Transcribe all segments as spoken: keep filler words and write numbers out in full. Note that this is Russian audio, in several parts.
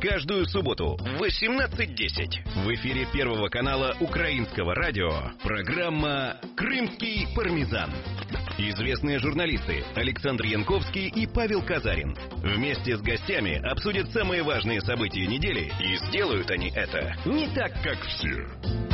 Каждую субботу в восемнадцать десять в эфире Первого канала Украинского радио программа «Крымский пармезан». Известные журналисты Александр Янковский и Павел Казарин вместе с гостями обсудят самые важные события недели, и сделают они это не так, как все.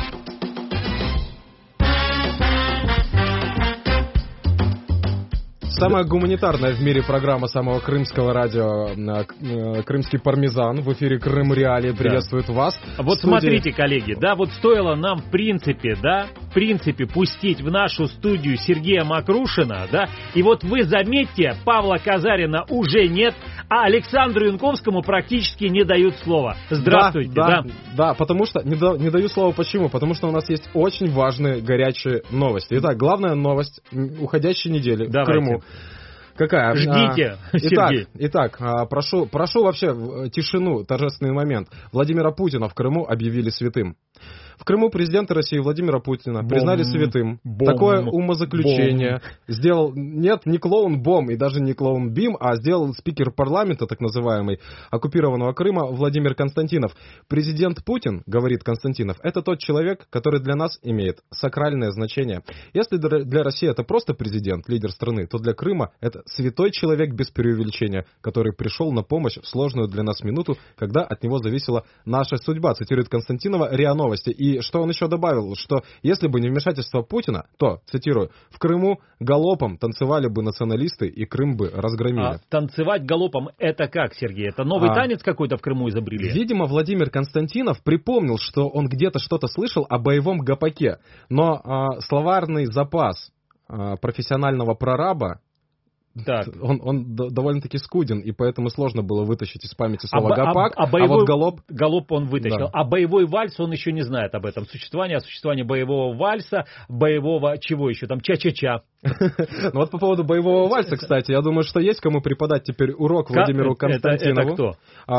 Самая гуманитарная в мире программа самого крымского радио «Крымский пармезан» в эфире «Крым Реалии» приветствует да. вас. Вот студии... смотрите, коллеги, да, вот стоило нам в принципе, да, в принципе пустить в нашу студию Сергея Макрушина, да, и вот вы заметьте, Павла Казарина уже нет, а Александру Янковскому практически не дают слова. Здравствуйте. Да, да, да, да потому что, не, да, не даю слова почему? Потому что у нас есть очень важные горячие новости. Итак, главная новость уходящей недели Давайте. в Крыму. Какая? Ждите, а, Сергей. Итак, итак прошу, прошу вообще тишину, торжественный момент. Владимира Путина в Крыму объявили святым. В Крыму президента России Владимира Путина бом, признали святым. Бом, Такое умозаключение бом. сделал, нет, не клоун Бом и даже не клоун Бим, а сделал спикер парламента, так называемый, оккупированного Крыма Владимир Константинов. Президент Путин, говорит Константинов, это тот человек, который для нас имеет сакральное значение. Если для России это просто президент, лидер страны, то для Крыма это святой человек без преувеличения, который пришел на помощь в сложную для нас минуту, когда от него зависела наша судьба, цитирует Константинова РИА Новости. И что он еще добавил, что если бы не вмешательство Путина, то, цитирую, в Крыму галопом танцевали бы националисты и Крым бы разгромили. А танцевать галопом это как, Сергей? Это новый а, танец какой-то в Крыму изобрели? Видимо, Владимир Константинов припомнил, что он где-то что-то слышал о боевом гопаке, но а, словарный запас а, профессионального прораба Так. Он, он довольно-таки скуден, и поэтому сложно было вытащить из памяти слово а, «гопак», а, а, боевой, а вот «галоп». «Галоп» он вытащил, да. А боевой вальс он еще не знает об этом существовании, о существовании боевого вальса, боевого чего еще там, ча-ча-ча. Ну вот по поводу боевого вальса, кстати, я думаю, что есть кому преподать теперь урок Владимиру Константинову,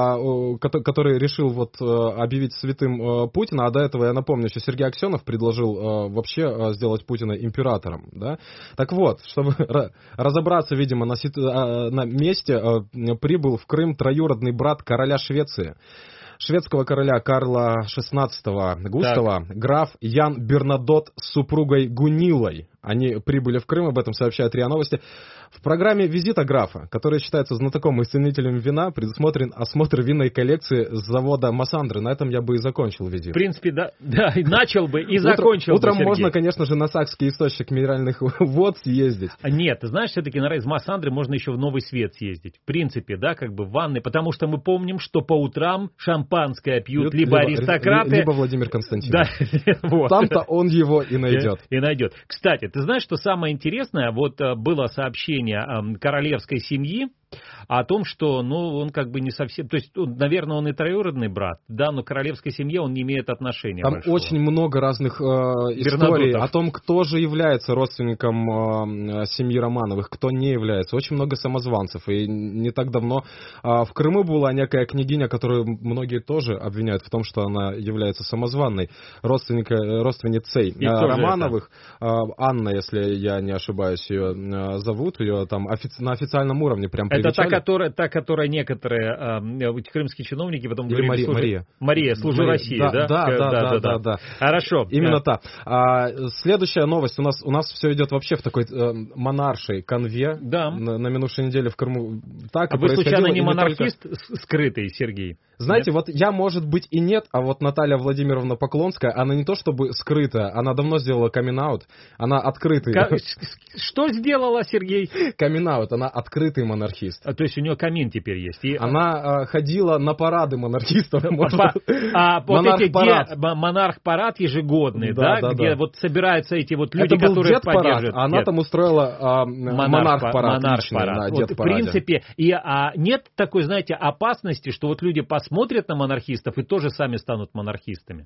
который решил вот объявить святым Путина, а до этого, я напомню, что Сергей Аксенов предложил вообще сделать Путина императором, да? Так вот, чтобы разобраться, видимо, на, на месте э, прибыл в Крым троюродный брат короля Швеции. Шведского короля Карла шестнадцатого Густава, так. граф Ян Бернадот с супругой Гунилой. Они прибыли в Крым, об этом сообщает РИА Новости. В программе визита графа, который считается знатоком и ценителем вина, предусмотрен осмотр винной коллекции с завода Массандры. На этом я бы и закончил визит. В принципе, да, да начал бы и закончил Утром, бы, утром можно, конечно же, на Сакский источник минеральных вод съездить. Нет, ты знаешь, все-таки из Массандры можно еще в Новый Свет съездить. В принципе, да, как бы в ванной, потому что мы помним, что по утрам шампанское пьют либо, либо аристократы... Либо Владимир Константинов. Да, вот. Там-то он его и найдет. И, и найдет. Кстати, ты знаешь, что самое интересное? Вот было сообщение королевской семьи о том, что, ну, он как бы не совсем... То есть, наверное, он и троюродный брат, да, но к королевской семье он не имеет отношения Там большого. очень много разных э, историй о том, кто же является родственником э, семьи Романовых, кто не является. Очень много самозванцев. И не так давно э, в Крыму была некая княгиня, которую многие тоже обвиняют в том, что она является самозванной родственника, родственницей э, Романовых. Э, Анна, если я не ошибаюсь, ее э, зовут. Ее там офици- на официальном уровне прям привечали. Это та, которая, та, которая некоторые э, крымские чиновники потом Или говорили... Мария, служу, Мария. Мария, служу Мария. России, да? Да, да, да, да, да, да, да, да. Хорошо. Именно да. та. А, следующая новость. У нас, у нас все идет вообще в такой э, монаршей конве. Да. На, на минувшей неделе в Крыму. Так а вы случайно не монархист только... скрытый, Сергей? Знаете, нет? вот я, может быть, и нет, а вот Наталья Владимировна Поклонская, она не то чтобы скрытая, она давно сделала камин-аут, она открытый. К... Что сделала, Сергей? Камин-аут, она открытый монархист. А, то есть у нее камин теперь есть. И... Она а, ходила на парады монархистов. По... А вот эти где монарх-парад ежегодный, да, да, да где да. вот собираются эти вот люди, это которые поддерживают. А она нет. там устроила а, монарх-парад. Монарх-парад. На вот, в принципе, и а, нет такой, знаете, опасности, что вот люди посмотрят на монархистов и тоже сами станут монархистами.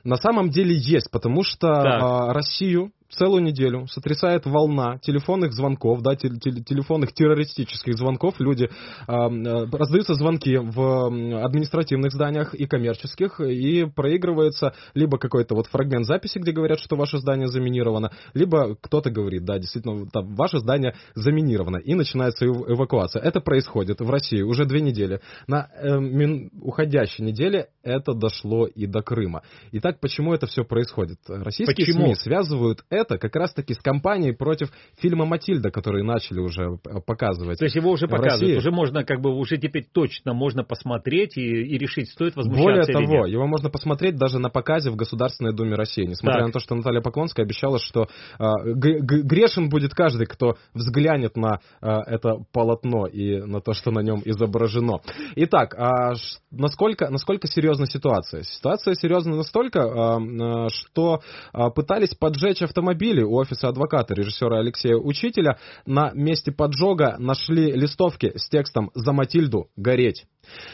На самом деле есть, потому что а, Россию целую неделю сотрясает волна телефонных звонков, да, тел- тел- телефонных террористических звонков. Люди, э, раздаются звонки в административных зданиях и коммерческих, и проигрывается либо какой-то вот фрагмент записи, где говорят, что ваше здание заминировано, либо кто-то говорит, да, действительно, там, ваше здание заминировано, и начинается эв- эвакуация. Это происходит в России уже две недели. На э, мин- уходящей неделе это дошло и до Крыма. Итак, почему это все происходит? Российские Почему? СМИ связывают это как раз-таки с кампанией против фильма «Матильда», который начали уже показывать. То есть его уже в показывают, России. уже можно как бы, уже теперь точно можно посмотреть и, и решить, стоит возмущаться Более или того, нет. его можно посмотреть даже на показе в Государственной Думе России, несмотря Так. на то, что Наталья Поклонская обещала, что э, г- г- грешен будет каждый, кто взглянет на э, это полотно и на то, что на нем изображено. Итак, а ш- насколько, насколько серьезна ситуация? Ситуация серьезна настолько, э, э, что э, пытались поджечь автомобили у офиса адвоката режиссера Алексея Учителя. На месте поджога нашли листовки с текстом «За Матильду гореть».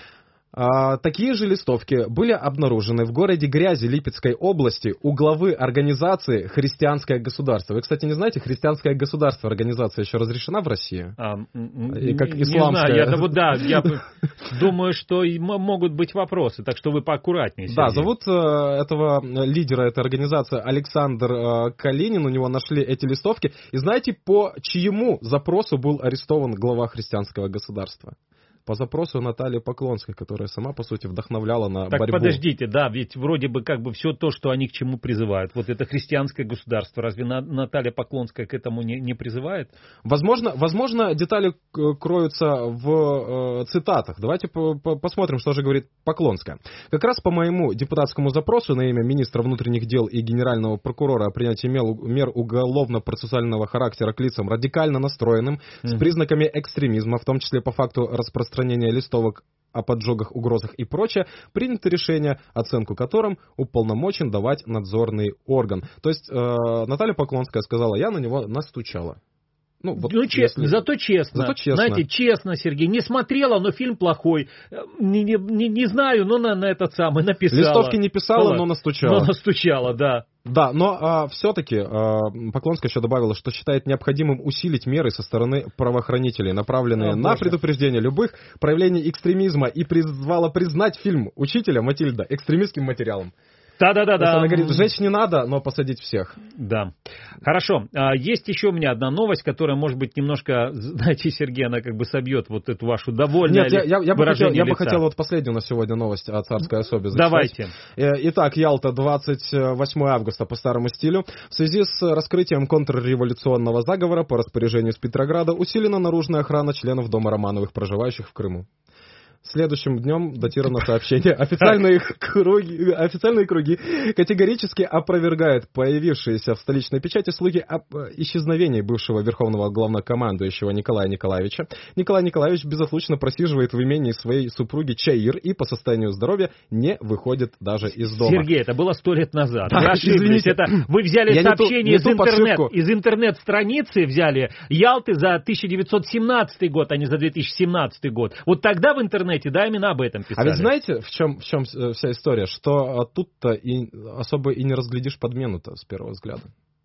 А, такие же листовки были обнаружены в городе Грязи Липецкой области у главы организации «Христианское государство». Вы, кстати, не знаете, «Христианское государство» организация еще разрешена в России? А, И как не исламская. знаю, я, да, вот, да, я думаю, что и м- могут быть вопросы, так что вы поаккуратнее. Да, Сергей. зовут э, этого лидера этой организации Александр э, Калинин, у него нашли эти листовки. И знаете, по чьему запросу был арестован глава «Христианского государства»? По запросу Натальи Поклонской, которая сама, по сути, вдохновляла на Так борьбу. подождите, да, ведь вроде бы как бы все то, что они к чему призывают. Вот это христианское государство, разве На- Наталья Поклонская к этому не, не призывает? Возможно, возможно, детали к- кроются в э, цитатах. Давайте по- по- посмотрим, что же говорит Поклонская. Как раз по моему депутатскому запросу на имя министра внутренних дел и генерального прокурора о принятии мел- мер уголовно-процессуального характера к лицам радикально настроенным, Mm-hmm. с признаками экстремизма, в том числе по факту распространения листовок о поджогах, угрозах и прочее, принято решение, оценку которым уполномочен давать надзорный орган. То есть э, Наталья Поклонская сказала, я на него настучала. Ну, вот ну честно, если... зато честно. Зато честно. Знаете, честно, Сергей, не смотрела, но фильм плохой. Не, не, не, не знаю, но на, на этот самый написала. Листовки не писала, Ну, но настучала. Но настучала, да. Да, но а, все-таки а, Поклонская еще добавила, что считает необходимым усилить меры со стороны правоохранителей, направленные О, на боже. предупреждение любых проявлений экстремизма, и призвала признать фильм «Учителя» Матильда экстремистским материалом. Да-да-да. То есть она говорит, сжечь не надо, но посадить всех. Да. Хорошо. А, Есть еще у меня одна новость, которая, может быть, немножко, знаете, Сергей, она как бы собьет вот эту вашу довольную Нет, я, я, я, бы хотел, я бы лица. хотел вот последнюю на сегодня новость о царской особе зачитать. Давайте. Э, Итак, Ялта, двадцать восьмое августа по старому стилю. В связи с раскрытием контрреволюционного заговора по распоряжению из Петрограда усилена наружная охрана членов дома Романовых, проживающих в Крыму. Следующим днем датировано сообщение. Официальные круги, официальные круги категорически опровергают появившиеся в столичной печати слухи об исчезновении бывшего верховного главнокомандующего Николая Николаевича. Николай Николаевич безотлучно просиживает в имении своей супруги Чаир и по состоянию здоровья не выходит даже из дома. Сергей, это было сто лет назад. Да, Вы ошиблись. извините. Это, вы взяли Я не ту- сообщение не из, ту интернет, подшивку. из интернет-страницы, взяли Ялты за тысяча девятьсот семнадцатый год, а не за две тысячи семнадцатый год. Вот тогда в интернете, да, именно об этом писали. А ведь знаете, в чем, в чем вся история? Что а, тут-то и особо и не разглядишь подмену-то с первого взгляда.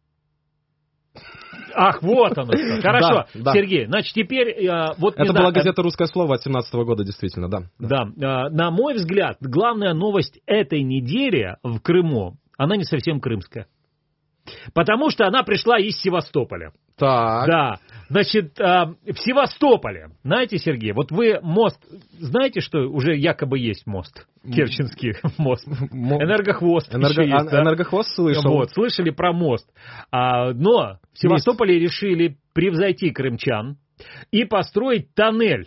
Ах, вот оно что. Хорошо, Да, да. Сергей, значит, теперь... а, вот Это не была знаю, газета «Русское слово» от семнадцатого года, действительно, да. Да, а, на мой взгляд, главная новость этой недели в Крыму, она не совсем крымская. Потому что она пришла из Севастополя. Так. Да, значит, а, в Севастополе, знаете, Сергей, вот вы мост, знаете, что уже якобы есть мост, Керченский мост, энергохвост Энерго... еще есть, да? Энергохвост слышал. Вот, слышали про мост. А, но в Севастополе решили превзойти крымчан и построить тоннель.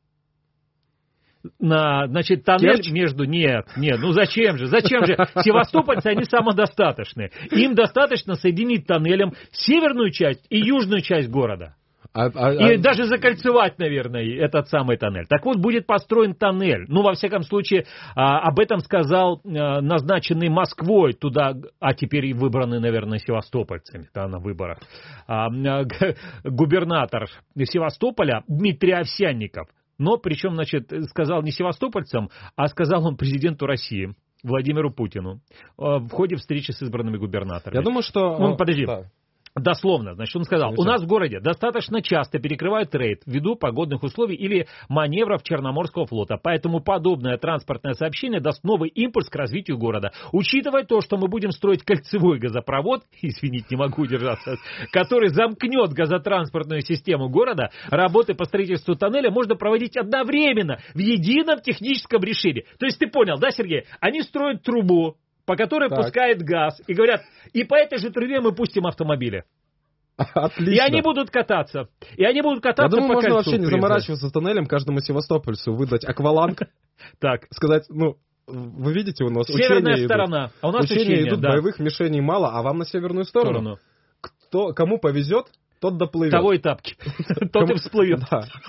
На, значит, тоннель Керчь? между... Нет, нет, ну зачем же, зачем же? Севастопольцы, они самодостаточные. Им достаточно соединить тоннелем северную часть и южную часть города. А, а, И а... даже закольцевать, наверное, этот самый тоннель. Так вот, будет построен тоннель. Ну, во всяком случае, а, об этом сказал а, назначенный Москвой туда, а теперь и выбранный, наверное, севастопольцами, да, на выборах, а, г- губернатор Севастополя Дмитрий Овсянников. Но, причем, значит, сказал не севастопольцам, а сказал он президенту России. Владимиру Путину в ходе встречи с избранными губернаторами. Я думаю, что... Он, подожди. Да. Дословно, значит, он сказал, у нас в городе достаточно часто перекрывают рейд ввиду погодных условий или маневров Черноморского флота, поэтому подобное транспортное сообщение даст новый импульс к развитию города. Учитывая то, что мы будем строить кольцевой газопровод, извините, не могу удержаться, который замкнет газотранспортную систему города, работы по строительству тоннеля можно проводить одновременно в едином техническом решении. То есть ты понял, да, Сергей? Они строят трубу, по которой так. пускает газ, и говорят, и по этой же трубе мы пустим автомобили. Отлично. И они будут кататься. И они будут кататься. Я думаю, по можно кольцу, вообще не заморачиваться с тоннелем, каждому севастопольцу выдать акваланг. Так. Сказать, ну, вы видите, у нас Северная учения сторона. идут. А у нас учения, учения идут, да. боевых мишеней мало, а вам на северную сторону. Кто, кому повезет, тот доплывет. Того и тапки. Тот и всплывет.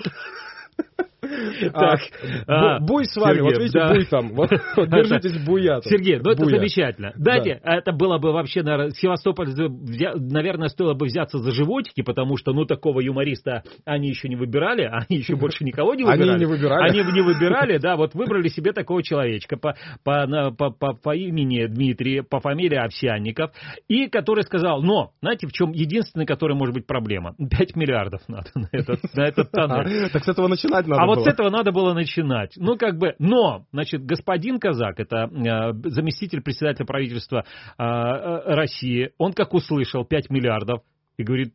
Так, а, буй с вами, Сергей, вот видите, да. буй там, вот, вот держитесь буя. Там. Сергей, ну это буя. Замечательно. Дайте, да. Это было бы вообще, наверное, Севастополь, наверное, стоило бы взяться за животики, потому что, ну, такого юмориста они еще не выбирали, они еще больше никого не выбирали. Они не выбирали. Они не выбирали, да, вот выбрали себе такого человечка по, по, по, по, по имени Дмитрий, по фамилии Овсянников, и который сказал, но, знаете, в чем единственный, который может быть проблема? пять миллиардов надо на этот, на этот тоннель. Так с этого начинать надо. А вот с этого надо было начинать. Ну, как бы, но, значит, господин Казак, это э, заместитель председателя правительства э, э, России, он как услышал пять миллиардов и говорит,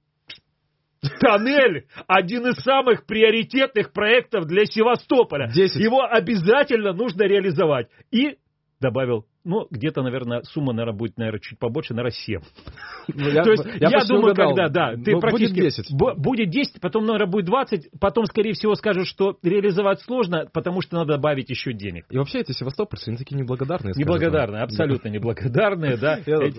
тоннель один из самых приоритетных проектов для Севастополя. десять. Его обязательно нужно реализовать. И добавил, ну, где-то, наверное, сумма, наверное, будет, наверное, чуть побольше, наверное, семь. Ну, я, То есть, я, я думаю, угадал. когда, да, ты ну, практически... Будет десять. Б- будет десять, потом, наверное, будет двадцать, потом, скорее всего, скажут, что реализовать сложно, потому что надо добавить еще денег. И вообще эти севастопольцы, они такие неблагодарные. Неблагодарные, абсолютно неблагодарные, да.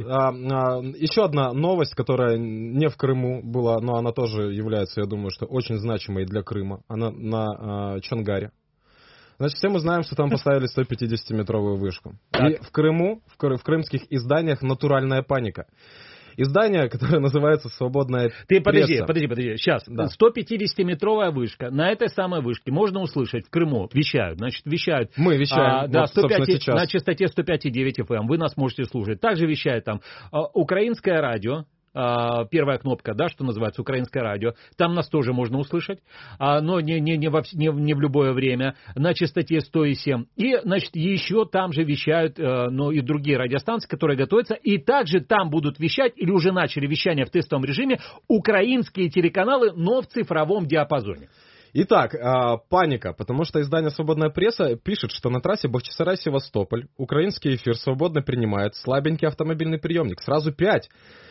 Еще одна новость, которая не в Крыму была, но она тоже является, я думаю, что очень значимой для Крыма. Она на Чонгаре. Значит, все мы знаем, что там поставили сто пятидесятиметровую вышку. Так. И в Крыму, в, кры- в крымских изданиях натуральная паника. Издание, которое называется «Свободная Ты подожди, пресса». подожди, подожди, сейчас. Да. сто пятидесятиметровая вышка. На этой самой вышке можно услышать в Крыму, вещают, значит, вещают. Мы вещаем, а, да, вот, сто пять, сейчас. на частоте сто пять и девять эф эм, вы нас можете слушать. Также вещает там а, украинское радио. Uh, первая кнопка, да, что называется, украинское радио. Там нас тоже можно услышать, uh, но не, не, не, во, не, не в любое время, на частоте сто и семь. И, значит, еще там же вещают, uh, ну, и другие радиостанции, которые готовятся, и также там будут вещать, или уже начали вещание в тестовом режиме, украинские телеканалы, но в цифровом диапазоне. Итак, э, паника, потому что издание «Свободная пресса» пишет, что на трассе Бахчисарай-Севастополь украинский эфир свободно принимает слабенький автомобильный приемник. Сразу пять.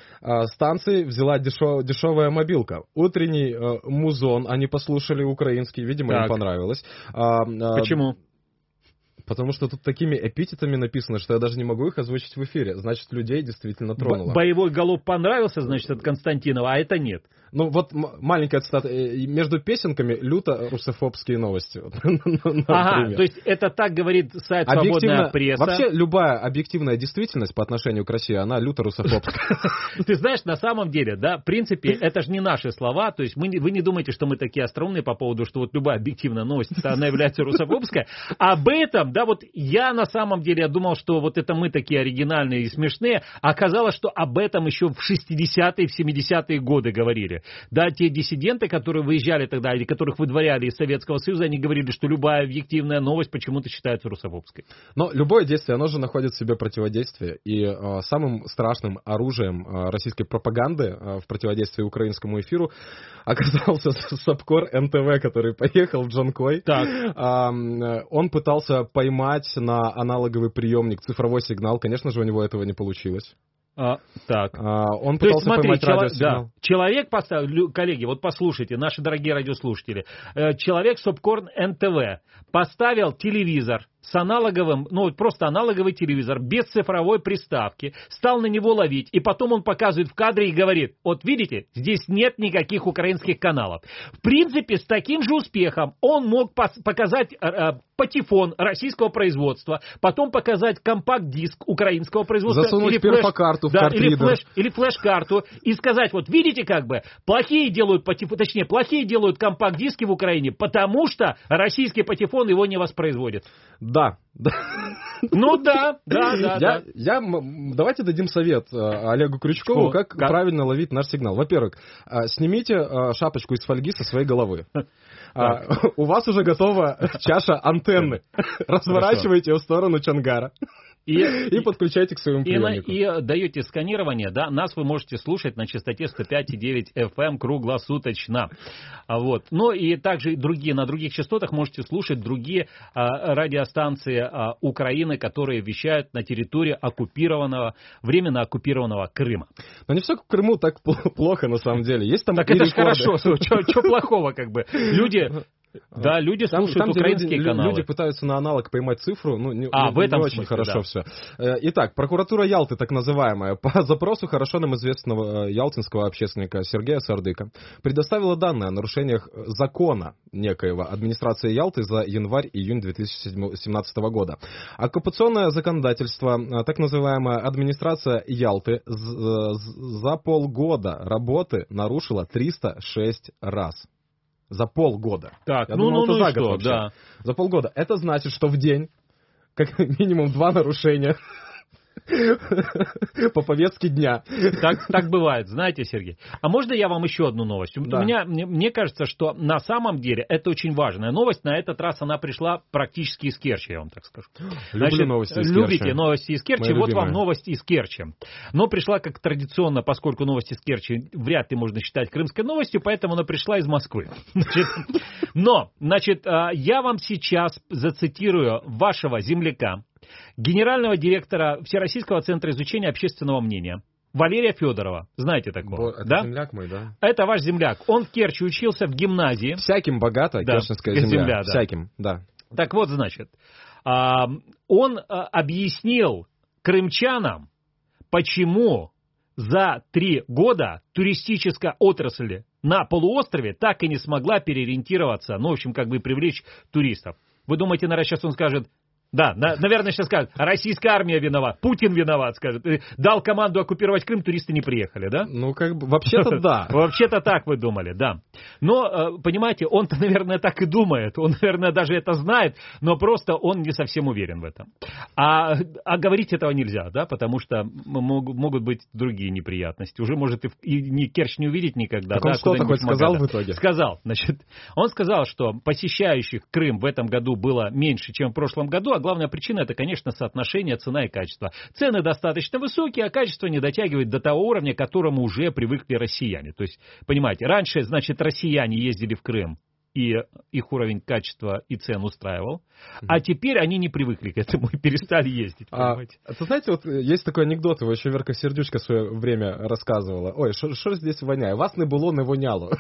Станции взяла дешев, дешевая мобилка. Утренний э, музон они послушали украинский, видимо, так. им понравилось. А, Почему? Потому что тут такими эпитетами написано, что я даже не могу их озвучить в эфире. Значит, людей действительно тронуло. Б- боевой галоп понравился, значит, от Константинова, а это нет. Ну, вот м- маленькая цитата. Между песенками люто русофобские новости. Ага, то есть это так говорит сайт «Свободная пресса». Вообще, любая объективная действительность по отношению к России, она люто русофобская. Ты знаешь, на самом деле, да, в принципе, это же не наши слова. То есть мы, вы не думаете, что мы такие остроумные по поводу, что вот любая объективная новость, она является русофобской. Об этом, да, вот я на самом деле, я думал, что вот это мы такие оригинальные и смешные, а оказалось, что об этом еще в шестидесятые, в семидесятые годы говорили. Да, те диссиденты, которые выезжали тогда, или которых выдворяли из Советского Союза, они говорили, что любая объективная новость почему-то считается русофобской. Но любое действие, оно же находит в себе противодействие. И э, самым страшным оружием э, российской пропаганды э, в противодействии украинскому эфиру оказался Сапкор эн тэ вэ, который поехал в Джанкой. Так. Э, он пытался поймать на аналоговый приемник цифровой сигнал. Конечно же, у него этого не получилось. А, так. А, он То пытался есть, смотри, поймать чело... радиосигнал. Да. Человек поставил, коллеги, вот послушайте, наши дорогие радиослушатели, человек Сапкор эн тэ вэ поставил телевизор с аналоговым, ну просто аналоговый телевизор, без цифровой приставки, стал на него ловить, и потом он показывает в кадре и говорит, вот видите, здесь нет никаких украинских каналов. В принципе, с таким же успехом он мог пос- показать э, патефон российского производства, потом показать компакт-диск украинского производства, засунуть или перфокарту флеш, в картридер. да, или, флеш, или флеш-карту, и сказать, вот видите, как бы, плохие делают патефон, точнее, плохие делают компакт-диски в Украине, потому что российский патефон его не воспроизводит. Да. Ну да, да, да. Я, да. я, давайте дадим совет Олегу Крючкову, Что? как, как правильно ловить наш сигнал. Во-первых, снимите шапочку из фольги со своей головы. У вас уже готова чаша антенны. Разворачивайте ее в сторону Чонгара. И, и подключайте к своему приемнику. И, и даете сканирование, да, нас вы можете слушать на частоте сто пять и девять эф эм круглосуточно. Вот. Ну и также другие, на других частотах можете слушать другие а, радиостанции а, Украины, которые вещают на территории оккупированного, временно оккупированного Крыма. Но не все в Крыму так плохо на самом деле. Есть там так это же хорошо, что плохого как бы. Люди... Да, люди там, слушают там, украинские люди, каналы. Люди пытаются на аналог поймать цифру, ну, не, а, не, в этом не очень смысле, хорошо да. все. Итак, прокуратура Ялты, так называемая, по запросу хорошо нам известного ялтинского общественника Сергея Сардыка, предоставила данные о нарушениях закона некоего администрации Ялты за январь-июнь две тысячи семнадцатого года. Оккупационное законодательство, так называемая администрация Ялты, за полгода работы нарушила триста шесть раз. За полгода. Так, Я ну, думал, ну, это ну за год что, вообще. да. За полгода. Это значит, что в день, как минимум два нарушения по повестке дня. Так, так бывает, знаете, Сергей. А можно я вам еще одну новость? Да. У меня, мне, мне кажется, что на самом деле это очень важная новость. На этот раз она пришла практически из Керчи, я вам так скажу. Люблю Значит, новости из любите Керчи. новости из Керчи. Мои вот любимые. вам новость из Керчи. Но пришла как традиционно, поскольку новости из Керчи вряд ли можно считать крымской новостью, поэтому она пришла из Москвы. Значит, но, значит, я вам сейчас зацитирую вашего земляка, генерального директора Всероссийского центра изучения общественного мнения Валерия Федорова. Знаете такого? Это да? земляк мой, да? Это ваш земляк. Он в Керчи учился в гимназии. Всяким богата да, керченская земля. земля да. Всяким, да. Так вот, значит, он объяснил крымчанам, почему за три года туристическая отрасль на полуострове так и не смогла переориентироваться, ну, в общем, как бы привлечь туристов. Вы думаете, наверное, сейчас он скажет... Да, на, наверное, сейчас скажут, российская армия виноват, Путин виноват, скажет. Дал команду оккупировать Крым, туристы не приехали, да? Ну, как бы, вообще-то да. Вообще-то так вы думали, да. Но, понимаете, он-то, наверное, так и думает. Он, наверное, даже это знает, но просто он не совсем уверен в этом. А, а говорить этого нельзя, да, потому что могут, могут быть другие неприятности. Уже может и, и ни Керчь не увидеть никогда. Так да, он что-то хоть сказал Магада. в итоге? Сказал, значит. Он сказал, что посещающих Крым в этом году было меньше, чем в прошлом году, а главная причина это, конечно, соотношение цена и качество. Цены достаточно высокие, а качество не дотягивает до того уровня, к которому уже привыкли россияне. То есть, понимаете, раньше, значит, россияне ездили в Крым, и их уровень качества и цен устраивал, mm-hmm. а теперь они не привыкли к этому и перестали ездить. А, это, знаете, вот есть такой анекдот, его еще Верка Сердючка в свое время рассказывала. Ой, что здесь воняет? Вас не было, не воняло.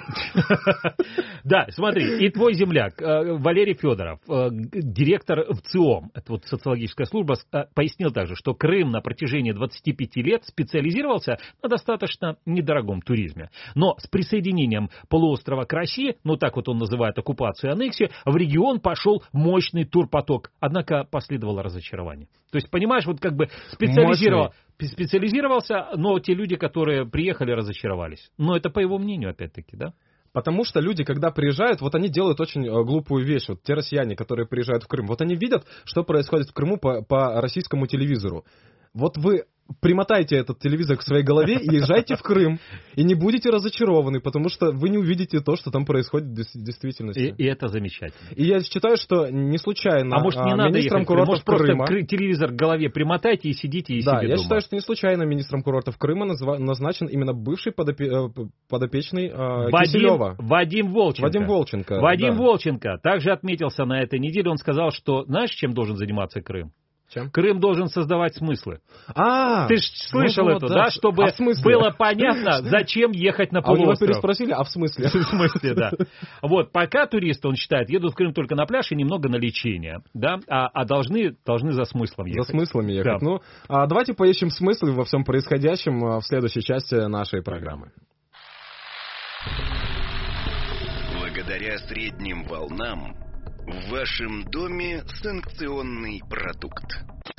Да, смотри, и твой земляк Валерий Федоров, директор ВЦИОМ, это вот социологическая служба, пояснил также, что Крым на протяжении двадцати пяти лет специализировался на достаточно недорогом туризме. Но с присоединением полуострова к России, ну так вот он называет оккупацию и аннексию, в регион пошел мощный турпоток. Однако последовало разочарование. То есть, понимаешь, вот как бы специализировал, специализировался, но те люди, которые приехали, разочаровались. Но это по его мнению, опять-таки, да? Потому что люди, когда приезжают, вот они делают очень глупую вещь. Вот те россияне, которые приезжают в Крым, вот они видят, что происходит в Крыму по, по российскому телевизору. Вот вы примотайте этот телевизор к своей голове и езжайте в Крым. И не будете разочарованы, потому что вы не увидите то, что там происходит в действительности. И, и это замечательно. И я считаю, что не случайно а может, не а, надо министром ехать, курортов может, Крыма... просто телевизор к голове примотайте и сидите и да, себе я дома. считаю, что не случайно министром курортов Крыма назва... назначен именно бывший подопе... подопечный э, Вадим, Киселева. Вадим Волченко. Вадим Волченко. Вадим да. Волченко также отметился на этой неделе. Он сказал, что знаешь, чем должен заниматься Крым? Чем? Крым должен создавать смыслы. А, Ты же слышал ну, это, да, да? Чтобы а было понятно, зачем ехать на А у него полуостров. переспросили, а в смысле? В смысле, да. Вот, пока туристы, он считает, едут в Крым только на пляж и немного на лечение, да, а, а должны, должны за смыслом ехать. За смыслами ехать. Да. Ну, а давайте поищем смыслы во всем происходящем в следующей части нашей программы. Благодаря средним волнам в вашем доме санкционный продукт.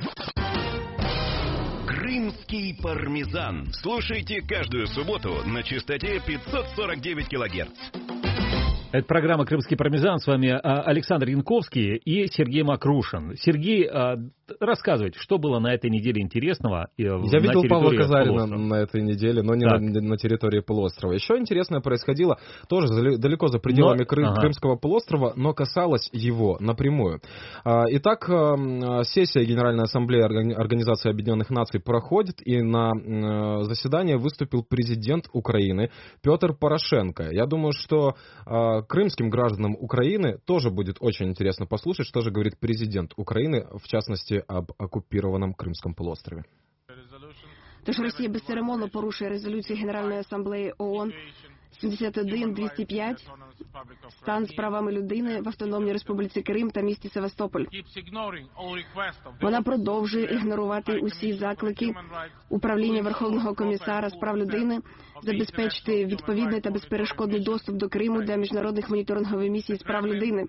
Крымский пармезан. Слушайте каждую субботу на частоте пятьсот сорок девять килогерц. Это программа «Крымский пармезан». С вами Александр Янковский и Сергей Макрушин. Сергей, рассказывайте, что было на этой неделе интересного? Я видел Павла Казарина на этой неделе, но не на, на территории полуострова. Еще интересное происходило тоже далеко за пределами но, Крым, ага. Крымского полуострова, но касалось его напрямую. Итак, сессия Генеральной Ассамблеи Организации Объединенных Наций проходит, и на заседание выступил президент Украины Петр Порошенко. Я думаю, что крымским гражданам Украины тоже будет очень интересно послушать, что же говорит президент Украины, в частности, об оккупированном Кримському полуострові. Тож Росія безцеремонно порушує резолюцію Генеральної Асамблеї ООН сімдесят один двісті п'ять, стан з правами людини в Автономній Республіці Крим та місті Севастополь. Вона продовжує ігнорувати усі заклики Управління Верховного комісара з прав людини забезпечити відповідний та безперешкодний доступ до Криму для міжнародних моніторингових місій з прав людини.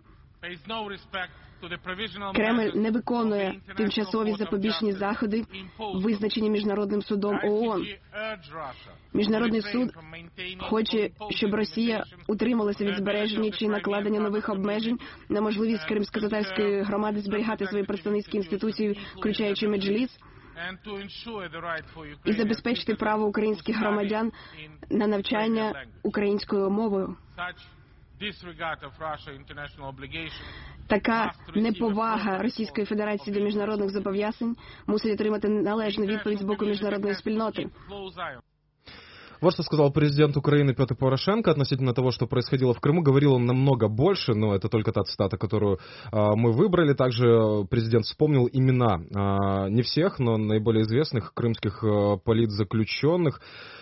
Кремль не виконує тимчасові запобіжні заходи, визначені Міжнародним судом ООН. Міжнародний суд хоче, щоб Росія утрималася від збереження чи накладення нових обмежень на можливість кримсько-татарської громади зберігати свої представницькі інституції, включаючи Меджліс, і забезпечити право українських громадян на навчання українською мовою. Така неповага Російської Федерації до міжнародних зобов'язань мусить отримати належну відповідь з боку міжнародної спільноти. Вот что сказал президент Украины Петр Порошенко относительно того, что происходило в Крыму. Говорил он намного больше, но это только та цитата, которую а, мы выбрали. Также президент вспомнил имена а, не всех, но наиболее известных крымских а, политзаключенных.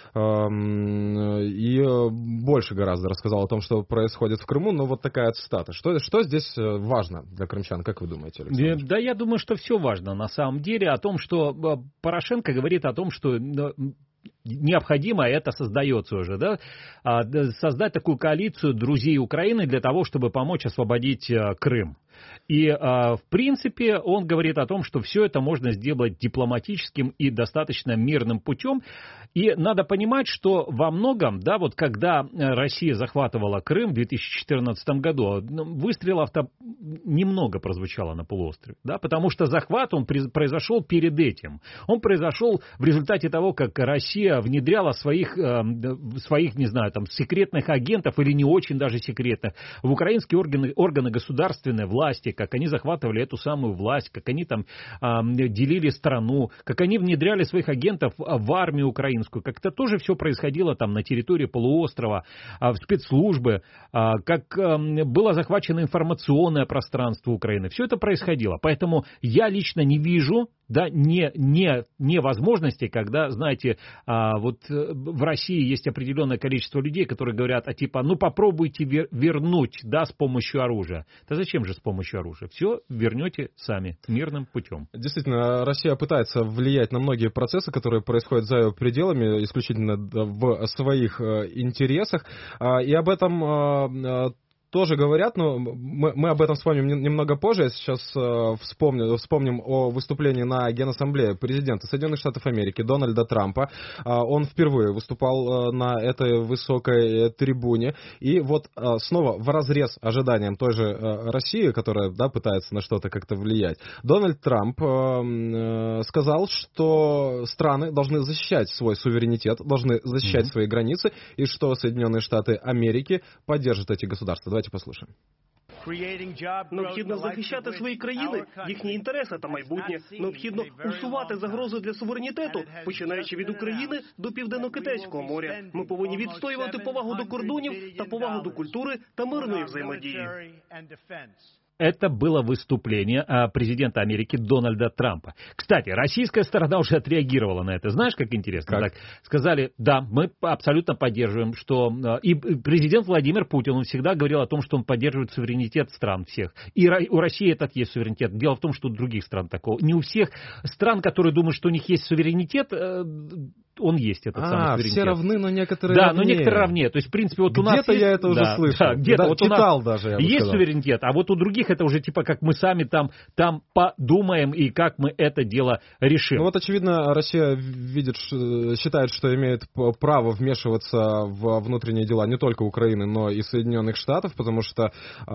И больше гораздо рассказал о том, что происходит в Крыму, но вот такая цитата. Что, что здесь важно для крымчан, как вы думаете, Александр? Да, я думаю, что все важно на самом деле. О том, что Порошенко говорит о том, что необходимо, это создается уже, да, создать такую коалицию друзей Украины для того, чтобы помочь освободить Крым. И, в принципе, он говорит о том, что все это можно сделать дипломатическим и достаточно мирным путем. И надо понимать, что во многом, да, вот когда Россия захватывала Крым в две тысячи четырнадцатом году, выстрелов-то немного прозвучало на полуострове, да, потому что захват, он произошел перед этим. Он произошел в результате того, как Россия внедряла своих, своих, не знаю, там, секретных агентов или не очень даже секретных в украинские органы, органы государственной власти, как они захватывали эту самую власть, как они там э, делили страну, как они внедряли своих агентов в армию украинскую, как это тоже все происходило там на территории полуострова, э, в спецслужбы, э, как э, было захвачено информационное пространство Украины. Все это происходило. Поэтому я лично не вижу, да, не, не, невозможности, когда, знаете, а, вот в России есть определенное количество людей, которые говорят, а типа, ну попробуйте вер, вернуть, да, с помощью оружия. Да зачем же с помощью оружия? Все вернете сами, мирным путем. Действительно, Россия пытается влиять на многие процессы, которые происходят за ее пределами, исключительно в своих интересах, и об этом тоже говорят, но мы, мы об этом вспомним немного позже. Я сейчас э, вспомню, вспомним о выступлении на Генассамблее президента Соединенных Штатов Америки Дональда Трампа. Э, он впервые выступал э, на этой высокой э, трибуне. И вот э, снова вразрез ожиданиям той же э, России, которая, да, пытается на что-то как-то влиять, Дональд Трамп э, э, сказал, что страны должны защищать свой суверенитет, должны защищать mm-hmm. свои границы, и что Соединенные Штаты Америки поддержат эти государства. Давайте послухаємо. Необхідно захищати свої країни, їхні інтереси та майбутнє. Необхідно усувати загрози для суверенітету, починаючи від України до Південно-Китайського моря. Ми повинні відстоювати повагу до кордонів та повагу до культури та мирної взаємодії. Это было выступление президента Америки Дональда Трампа. Кстати, российская сторона уже отреагировала на это. Знаешь, как интересно? Как? Так, сказали, да, мы абсолютно поддерживаем, что... И президент Владимир Путин, он всегда говорил о том, что он поддерживает суверенитет стран всех. И у России этот есть суверенитет. Дело в том, что у других стран такого. Не у всех стран, которые думают, что у них есть суверенитет, он есть этот а, самый суверенитет. все равны, но некоторые Да, равнее. но некоторые равнее. То есть, в принципе, вот где-то у нас есть... я это уже да, слышал. Да, где-то да, вот читал у нас даже, я бы есть сказал. суверенитет, а вот у других это уже типа как мы сами там, там подумаем и как мы это дело решим. Ну вот, очевидно, Россия видит, считает, что имеет право вмешиваться в внутренние дела не только Украины, но и Соединенных Штатов, потому что э,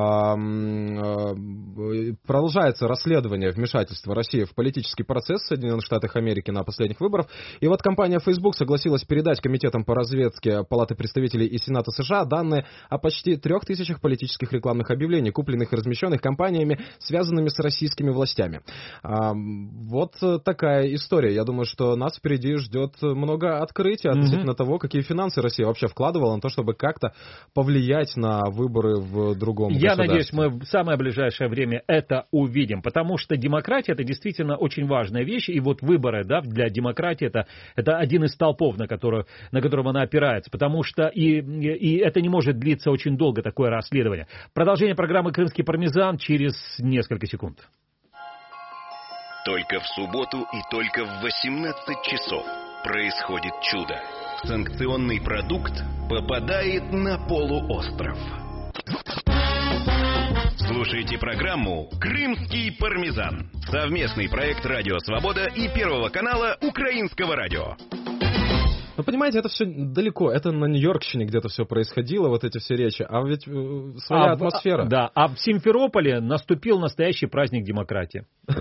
э, продолжается расследование вмешательства России в политический процесс в Соединенных Штатах Америки на последних выборах. И вот компания Facebook согласилась передать комитетам по разведке Палаты представителей и Сената США данные о почти трех тысячах политических рекламных объявлений, купленных и размещенных компаниями, связанными с российскими властями. А, вот такая история. Я думаю, что нас впереди ждет много открытий относительно mm-hmm. того, какие финансы Россия вообще вкладывала на то, чтобы как-то повлиять на выборы в другом Я государстве. надеюсь, мы в самое ближайшее время это увидим, потому что демократия — это действительно очень важная вещь, и вот выборы, да, для демократии это, это один из столпов, на, который, на котором она опирается, потому что и, и это не может длиться очень долго, такое расследование. Продолжение программы «Крымский пармезан» через несколько секунд. Только в субботу и только в восемнадцать часов происходит чудо. Санкционный продукт попадает на полуостров. Слушайте программу «Крымский пармезан». Совместный проект «Радио Свобода» и Первого канала Украинского радио. Ну, понимаете, это все далеко. Это на Нью-Йоркщине где-то все происходило, вот эти все речи. А ведь э, своя а, атмосфера. А, да, а в Симферополе наступил настоящий праздник демократии.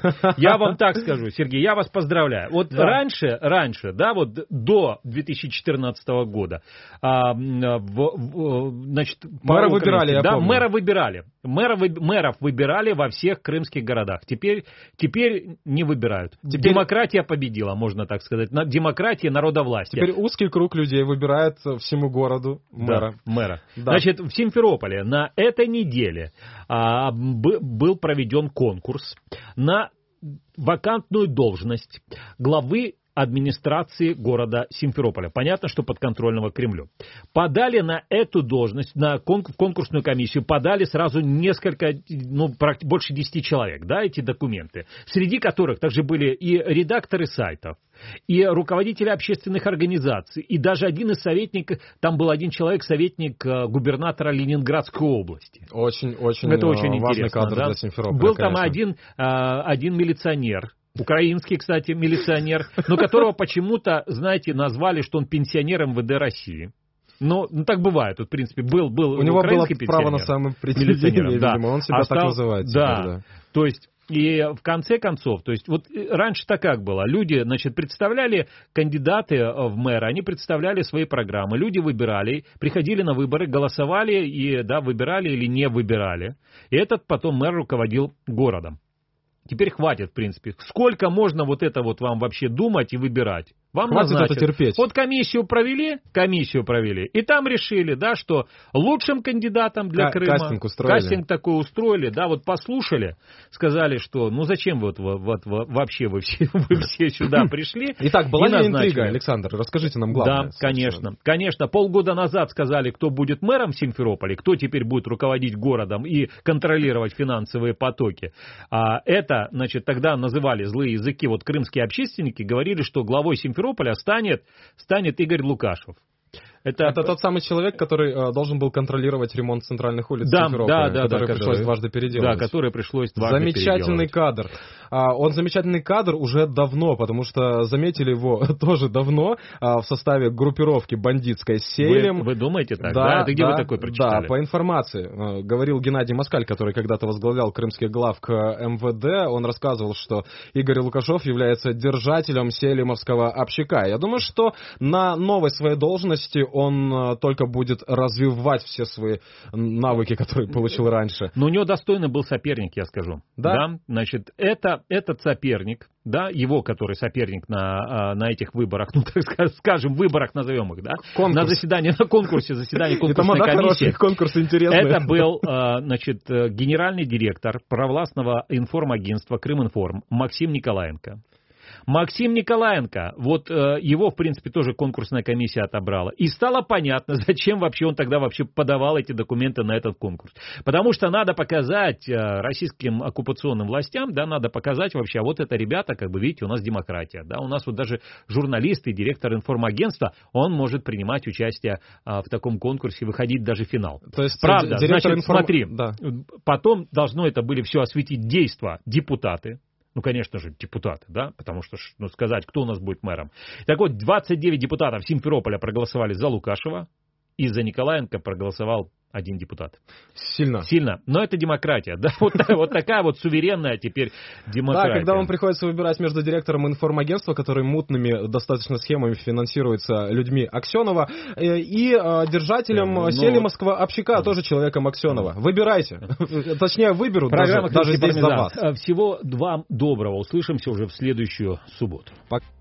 Я вам так скажу, Сергей, я вас поздравляю. Вот да. раньше, раньше, да, вот до две тысячи четырнадцатого года, а, в, в, значит, мэра выбирали, я да, помню. мэра выбирали. Мэра, мэров выбирали во всех крымских городах. Теперь, теперь не выбирают. Теперь... Демократия победила, можно так сказать. Демократия народовластия. Теперь узкий круг людей выбирает всему городу мэра. Да, мэра. Да. Значит, в Симферополе на этой неделе а, б, был проведен конкурс на вакантную должность главы администрации города Симферополя. Понятно, что подконтрольного Кремлю. Подали на эту должность, на конкурсную комиссию, подали сразу несколько, ну, больше десяти человек, да, эти документы. Среди которых также были и редакторы сайтов, и руководители общественных организаций, и даже один из советников, там был один человек, советник губернатора Ленинградской области. Очень, очень, Это очень важный интересно, кадр да? для Симферополя, Был конечно. там один, один милиционер, украинский, кстати, милиционер, но которого почему-то, знаете, назвали, что он пенсионер эм вэ дэ России. Ну, ну так бывает, вот, в принципе, был, был у него было пенсионер, право на самоопределение, да. видимо, он себя Остал, так называет. Да, теперь, да, то есть, и в конце концов, то есть, вот раньше-то как было, люди, значит, представляли кандидаты в мэра, они представляли свои программы, люди выбирали, приходили на выборы, голосовали и, да, выбирали или не выбирали, и этот потом мэр руководил городом. Теперь хватит, в принципе. Сколько можно вот это вот вам вообще думать и выбирать? Вам хватит назначат. это терпеть. Вот комиссию провели, комиссию провели. И там решили, да, что лучшим кандидатом для К- Крыма... Кастинг устроили. Кастинг такой устроили, да, вот послушали, сказали, что ну зачем вот, вот, вот вообще вы все, вы все сюда пришли. Итак, была и ли назначили. интрига, Александр? Расскажите нам главное. Да, конечно. Конечно, полгода назад сказали, кто будет мэром Симферополя, кто теперь будет руководить городом и контролировать финансовые потоки. А это, значит, тогда называли злые языки, вот крымские общественники говорили, что главой Симферополя станет, станет Игорь Лукашев. Это... Это тот самый человек, который э, должен был контролировать ремонт центральных улиц да, Симферополя, да, да, который да, пришлось который, дважды переделывать. Да, который пришлось дважды Замечательный переделывать. кадр. А, он замечательный кадр уже давно, потому что заметили его тоже давно а, в составе группировки бандитской «Сейлем». Вы, вы думаете так? Да, да? Это где да, вы такой прочитали? Да, по информации. Э, говорил Геннадий Москаль, который когда-то возглавлял крымских главк эм вэ дэ. Он рассказывал, что Игорь Лукашев является держателем сейлемовского общака. Я думаю, что на новой своей должности он только будет развивать все свои навыки, которые получил раньше. Но у него достойный был соперник, я скажу. Да? Да? Значит, это, этот соперник, да, его, который соперник на, на этих выборах, ну, так скажем, выборах назовем их, да, Конкурс. на заседании, на конкурсе, заседании конкурсной комиссии. Конкурс интересный. Это был, значит, генеральный директор провластного информагентства Крыминформ Максим Николаенко. Максим Николаенко, вот э, его, в принципе, тоже конкурсная комиссия отобрала. И стало понятно, зачем вообще он тогда вообще подавал эти документы на этот конкурс. Потому что надо показать э, российским оккупационным властям, да, надо показать вообще, а вот это ребята, как бы видите, у нас демократия, да, у нас вот даже журналист и директор информагентства, он может принимать участие э, в таком конкурсе, выходить даже в финал. То есть, правда, значит, информ... смотри, да. потом должно это были все осветить действа депутаты. Ну, конечно же, депутаты, да, потому что, ну, сказать, кто у нас будет мэром. Так вот, двадцать девять депутатов Симферополя проголосовали за Лукашева, и за Николаенко проголосовал один депутат. Сильно. Сильно. Но это демократия. Да? Вот, вот такая вот суверенная теперь демократия. Да, когда вам приходится выбирать между директором информагентства, который мутными достаточно схемами финансируется людьми Аксенова, и э, держателем да, ну, Селимовского общака, тоже человеком Аксенова. Выбирайте. Точнее, выберут даже, даже здесь за вас. Всего вам доброго. Услышимся уже в следующую субботу. Пока.